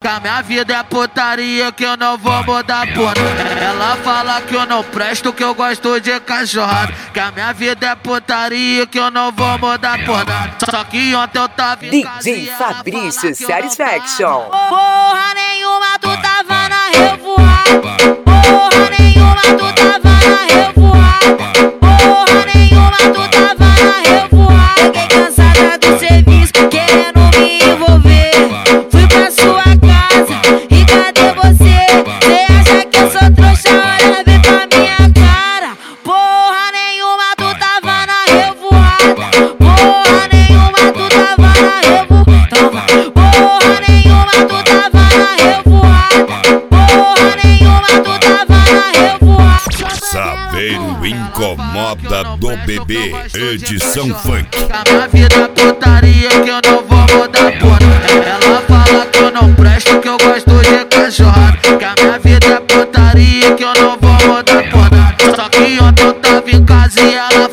a minha vida é putaria, que eu não vou mudar por nada. Ela fala que eu não presto, que eu gosto de cachorrada. Que a minha vida é putaria, que eu não vou mudar por nada. Só que ontem eu tava em casa DJ Fabrício Satisfaction. Porra nenhuma, tu tava na revoada. Porra nenhuma, tu tava na revoada. Porra nenhuma, tu tava na revoada. Fiquei cansada do serviço, querendo me envolver. Fui pra sua casa, e cadê você? Cê acha que eu sou trouxa? Olha bem pra minha cara. Porra nenhuma, tu tava na revoada. Porra nenhuma, tu tava na revoada. Porra nenhuma, tu tava na revoada. Porra nenhuma, tu tava na revoada. Saveiro incomoda do bebê, edição funk. A minha vida é putaria, que eu não vou mudar por nada. Ela fala que eu não presto, que eu gosto de cachorrada. Que a minha vida é putaria, que eu não vou mudar por nada. Só que ontem eu tava em casa e ela